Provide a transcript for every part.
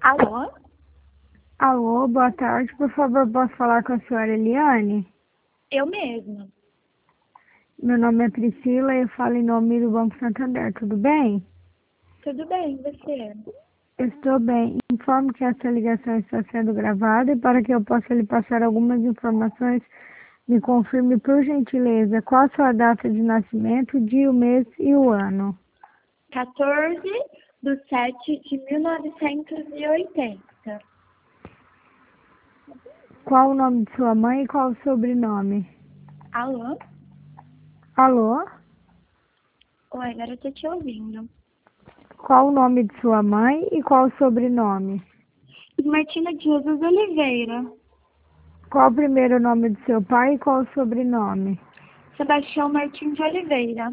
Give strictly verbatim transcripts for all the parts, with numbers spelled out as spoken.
Alô? Alô, boa tarde. Por favor, posso falar com a senhora Eliane? Eu mesma. Meu nome é Priscila e eu falo em nome do Banco Santander. Tudo bem? Tudo bem, você? Eu estou bem. Informo que essa ligação está sendo gravada e para que eu possa lhe passar algumas informações, me confirme por gentileza qual a sua data de nascimento, o dia, o mês e o ano. quatorze de sete de mil novecentos e oitenta. Qual o nome de sua mãe e qual o sobrenome? Alô? Alô? Oi, agora eu tô te ouvindo. Qual o nome de sua mãe e qual o sobrenome? Martina de Jesus Oliveira. Qual o primeiro nome de seu pai e qual o sobrenome? Sebastião Martins de Oliveira.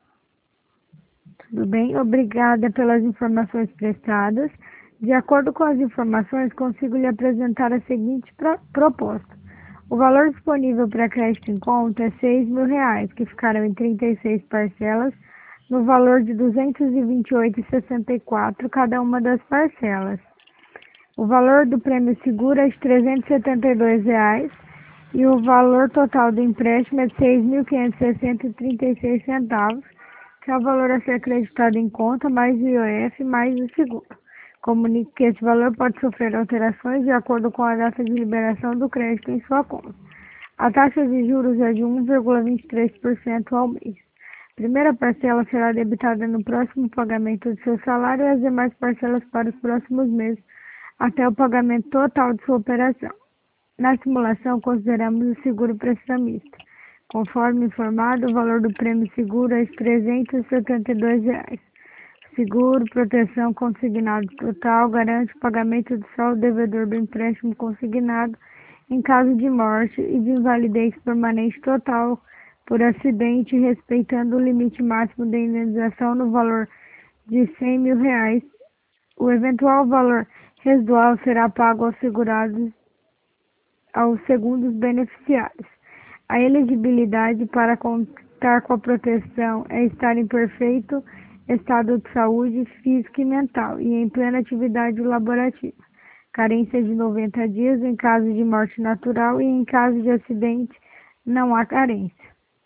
Tudo bem? Obrigada pelas informações prestadas. De acordo com as informações, consigo lhe apresentar a seguinte pro proposta. O valor disponível para crédito em conta é seis mil reais, que ficarão em trinta e seis parcelas, no valor de duzentos e vinte e oito reais e sessenta e quatro centavos cada uma das parcelas. O valor do prêmio seguro é de trezentos e setenta e dois reais e o valor total do empréstimo é de seis mil quinhentos e sessenta reais e trinta e seis centavos, que é o valor a ser acreditado em conta, mais o I O F, mais o seguro. Comunique que esse valor pode sofrer alterações de acordo com a data de liberação do crédito em sua conta. A taxa de juros é de um vírgula vinte e três por cento ao mês. A primeira parcela será debitada no próximo pagamento do seu salário e as demais parcelas para os próximos meses, até o pagamento total de sua operação. Na simulação, consideramos o seguro prestamista. Conforme informado, o valor do prêmio seguro é de trezentos e setenta e dois reais. Seguro, proteção consignado total, garante o pagamento do saldo devedor do empréstimo consignado em caso de morte e de invalidez permanente total por acidente, respeitando o limite máximo de indenização no valor de cem mil reais. O eventual valor residual será pago aos segurados aos segundos beneficiários. A elegibilidade para contar com a proteção é estar em perfeito estado de saúde física e mental e em plena atividade laborativa. Carência de noventa dias em caso de morte natural e em caso de acidente não há carência.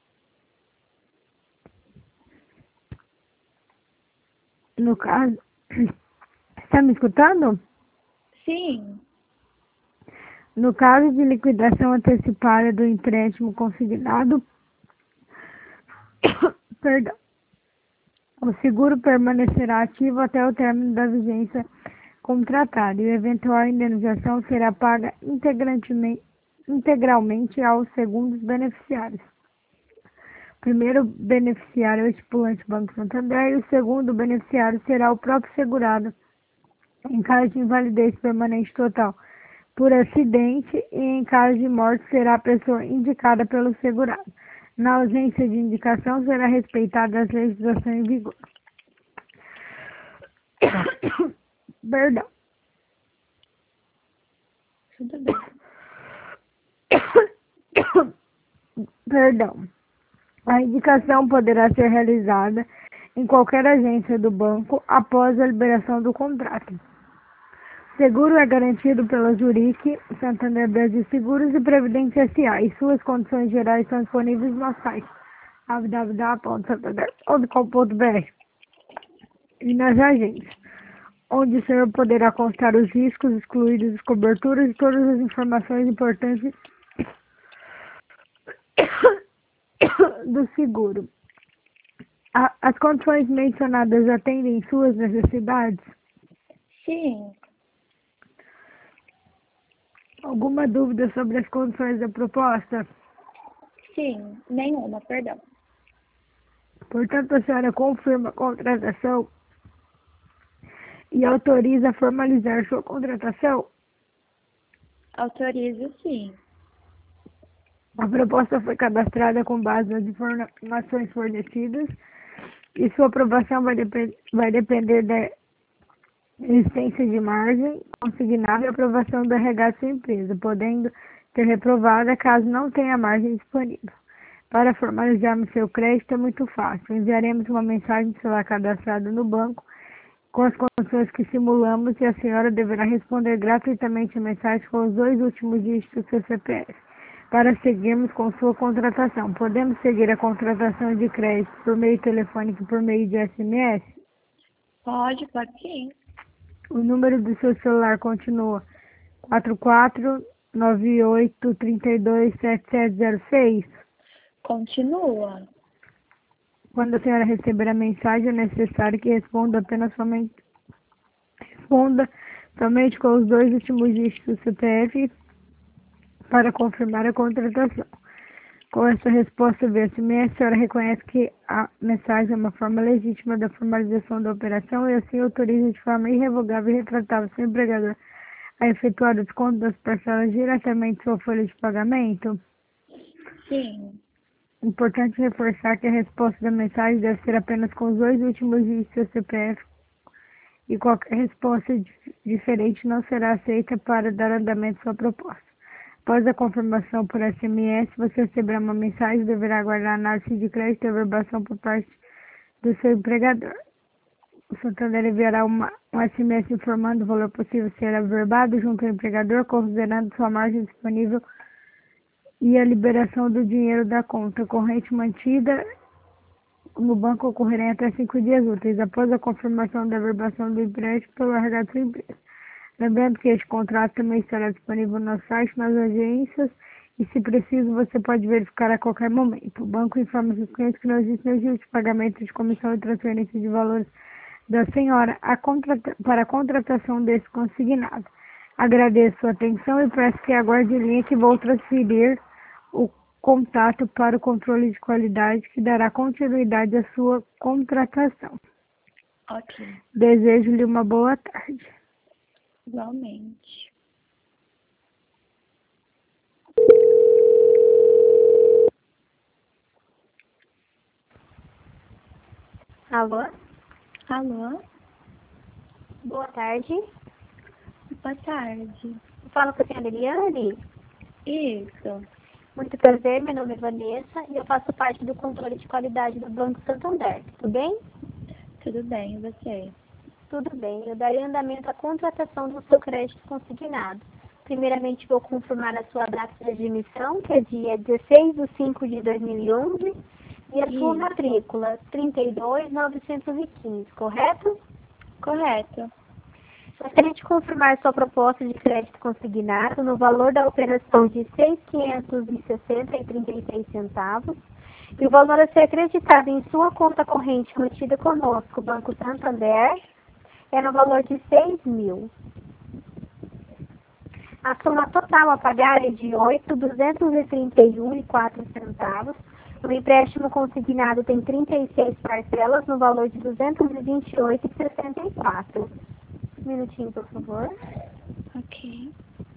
No caso, está me escutando? Sim. No caso de liquidação antecipada do empréstimo consignado, perdão, o seguro permanecerá ativo até o término da vigência contratada e a eventual indenização será paga integralmente aos segundos beneficiários. O primeiro beneficiário é o estipulante Banco Santander e o segundo beneficiário será o próprio segurado em caso de invalidez permanente total por acidente e em caso de morte será a pessoa indicada pelo segurado. Na ausência de indicação, será respeitada a legislação em vigor. Perdão. Tudo bem. Perdão. A indicação poderá ser realizada em qualquer agência do banco após a liberação do contrato. Seguro é garantido pela Zurique, Santander Brasil Seguros e Previdência S A e suas condições gerais são disponíveis no site w w w ponto santander ponto com ponto b r e nas agências, onde o senhor poderá constar os riscos excluídos as coberturas e todas as informações importantes do seguro. A, as condições mencionadas atendem suas necessidades? Sim. Alguma dúvida sobre as condições da proposta? Sim. Nenhuma, perdão. Portanto, a senhora confirma a contratação e autoriza a formalizar sua contratação? Autorizo, sim. A proposta foi cadastrada com base nas informações fornecidas e sua aprovação vai, dep vai depender da existência de margem consignável e aprovação do R H de sua empresa, podendo ser reprovada caso não tenha margem disponível. Para formalizarmos seu crédito é muito fácil. Enviaremos uma mensagem do celular cadastrado no banco com as condições que simulamos e a senhora deverá responder gratuitamente a mensagem com os dois últimos dígitos do seu C P F para seguirmos com sua contratação. Podemos seguir a contratação de crédito por meio telefônico e por meio de S M S? Pode, pode sim. O número do seu celular continua quatro quatro nove oito três dois sete sete zero seis? Continua. Quando a senhora receber a mensagem, é necessário que responda apenas somente, responda somente com os dois últimos dígitos do C P F para confirmar a contratação. Com essa resposta via S M S, a senhora reconhece que a mensagem é uma forma legítima da formalização da operação e assim autoriza de forma irrevogável e retratável seu empregador a efetuar o desconto das parcelas diretamente em sua folha de pagamento? Sim. Importante reforçar que a resposta da mensagem deve ser apenas com os dois últimos dígitos do seu C P F e qualquer resposta dif- diferente não será aceita para dar andamento à sua proposta. Após a confirmação por S M S, você receberá uma mensagem e deverá aguardar a análise de crédito e averbação por parte do seu empregador. O Santander enviará uma, um S M S informando o valor possível ser averbado junto ao empregador, considerando sua margem disponível e a liberação do dinheiro da conta corrente mantida no banco ocorrerá em até cinco dias úteis após a confirmação da averbação do empréstimo pelo R H da sua empresa. Lembrando que este contrato também estará disponível no site, nas agências e, se preciso, você pode verificar a qualquer momento. O banco informa seus clientes que não existe nenhum tipo de pagamento de comissão e transferência de valores da senhora a contrata- para a contratação desse consignado. Agradeço sua atenção e peço que aguarde em linha que vou transferir o contato para o controle de qualidade que dará continuidade à sua contratação. Ok. Desejo-lhe uma boa tarde. Igualmente. Alô? Alô? Boa tarde. Boa tarde. Fala com a senhora Eliane. Isso. Muito prazer, meu nome é Vanessa e eu faço parte do controle de qualidade do Banco Santander. Tudo bem? Tudo bem, e você? Tudo bem. Eu darei andamento à contratação do seu crédito consignado. Primeiramente, vou confirmar a sua data de admissão, que é dia dezesseis de cinco de dois mil e onze, e a sua Isso. matrícula, trinta e dois mil novecentos e quinze, correto? Correto. Gostaria de confirmar sua proposta de crédito consignado no valor da operação de seis mil quinhentos e sessenta reais e trinta e seis centavos e o valor a ser acreditado em sua conta corrente mantida conosco, Banco Santander, é no valor de seis mil. A soma total a pagar é de oito mil duzentos e trinta e um reais e quatro centavos. O empréstimo consignado tem trinta e seis parcelas no valor de duzentos e vinte e oito reais e sessenta e quatro centavos. Um minutinho, por favor. Ok.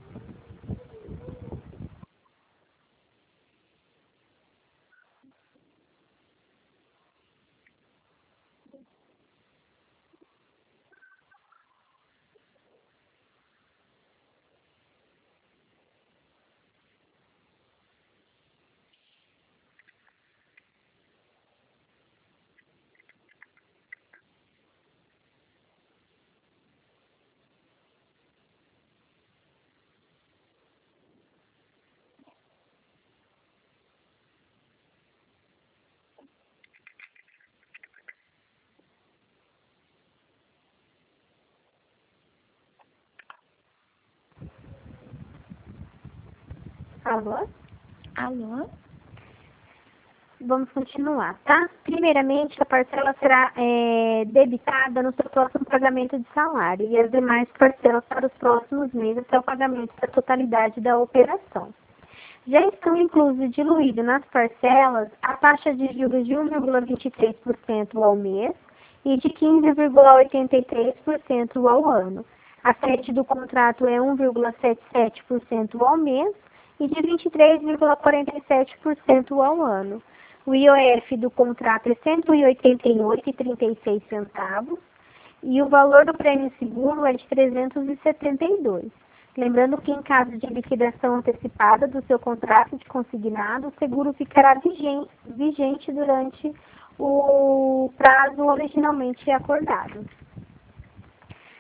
Alô? Alô? Vamos continuar, tá? Primeiramente, a parcela será é, debitada no seu próximo pagamento de salário e as demais parcelas para os próximos meses até o pagamento da totalidade da operação. Já estão inclusos e diluídos nas parcelas a taxa de juros de um vírgula vinte e três por cento ao mês e de quinze vírgula oitenta e três por cento ao ano. A sede do contrato é um vírgula setenta e sete por cento ao mês e de vinte e três vírgula quarenta e sete por cento ao ano. O I O F do contrato é cento e oitenta e oito reais e trinta e seis centavos e o valor do prêmio seguro é de trezentos e setenta e dois reais. Lembrando que em caso de liquidação antecipada do seu contrato de consignado, o seguro ficará vigente, vigente durante o prazo originalmente acordado.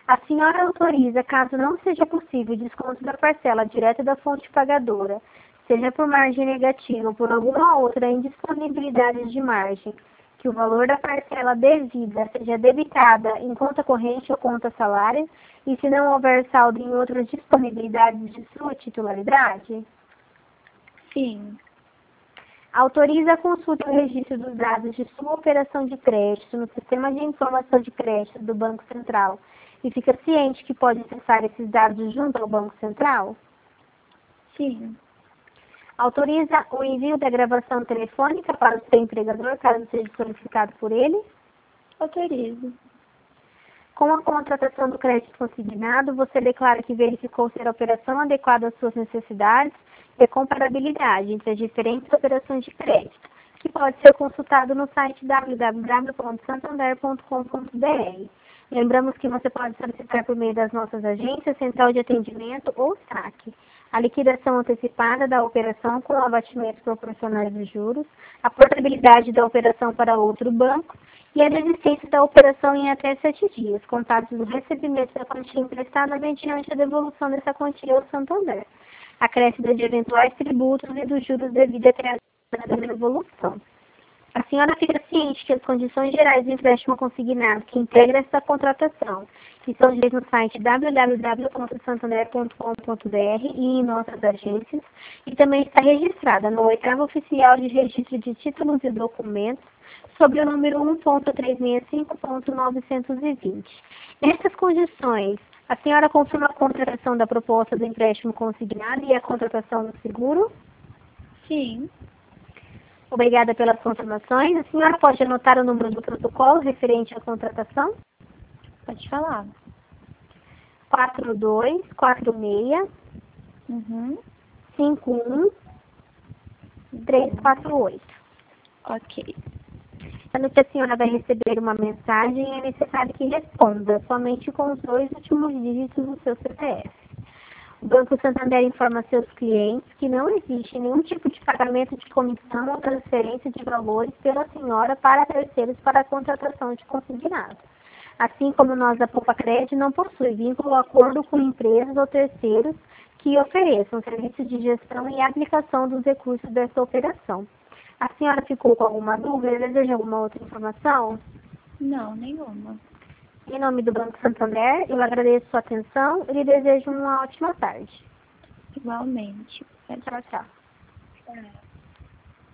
A senhora autoriza, caso não seja possível, o desconto da parcela direta da fonte pagadora, seja por margem negativa ou por alguma outra indisponibilidade de margem, que o valor da parcela devida seja debitada em conta corrente ou conta salário, e se não houver saldo em outras disponibilidades de sua titularidade? Sim. Autoriza a consulta e o registro dos dados de sua operação de crédito no Sistema de Informação de Crédito do Banco Central e fica ciente que pode acessar esses dados junto ao Banco Central? Sim. Autoriza o envio da gravação telefônica para o seu empregador, caso seja solicitado por ele? Autorizo. Com a contratação do crédito consignado, você declara que verificou ser a operação adequada às suas necessidades e a comparabilidade entre as diferentes operações de crédito, que pode ser consultado no site w w w ponto santander ponto com ponto b r. Lembramos que você pode solicitar por meio das nossas agências, central de atendimento ou saque a liquidação antecipada da operação com abatimentos proporcionais dos juros, a portabilidade da operação para outro banco e a desistência da operação em até sete dias, contados do recebimento da quantia emprestada mediante a devolução dessa quantia ao Santander, acréscimo de eventuais tributos e dos juros devido à criação da devolução. A senhora fica ciente que as condições gerais do empréstimo consignado que integra esta contratação, que são direitos no site w w w ponto santander ponto com ponto b r e em nossas agências, e também está registrada no oitavo Oficial de Registro de Títulos e Documentos, sob o número um ponto trezentos e sessenta e cinco ponto novecentos e vinte. Nessas condições, a senhora confirma a contratação da proposta do empréstimo consignado e a contratação do seguro? Sim. Obrigada pelas confirmações. A senhora pode anotar o número do protocolo referente à contratação? Pode falar. quatro dois quatro seis Uhum. cinco um três quatro oito. Ok. Quando que a senhora vai receber uma mensagem, é necessário que responda somente com os dois últimos dígitos do seu C P F. O Banco Santander informa seus clientes que não existe nenhum tipo de pagamento de comissão ou transferência de valores pela senhora para terceiros para a contratação de consignado. Assim como nós da Poupa Crédito não possui vínculo ou acordo com empresas ou terceiros que ofereçam serviços de gestão e aplicação dos recursos dessa operação. A senhora ficou com alguma dúvida? Deseja alguma outra informação? Não, nenhuma. Em nome do Banco Santander, eu agradeço sua atenção e lhe desejo uma ótima tarde. Igualmente. Tchau, tchau. Tchau.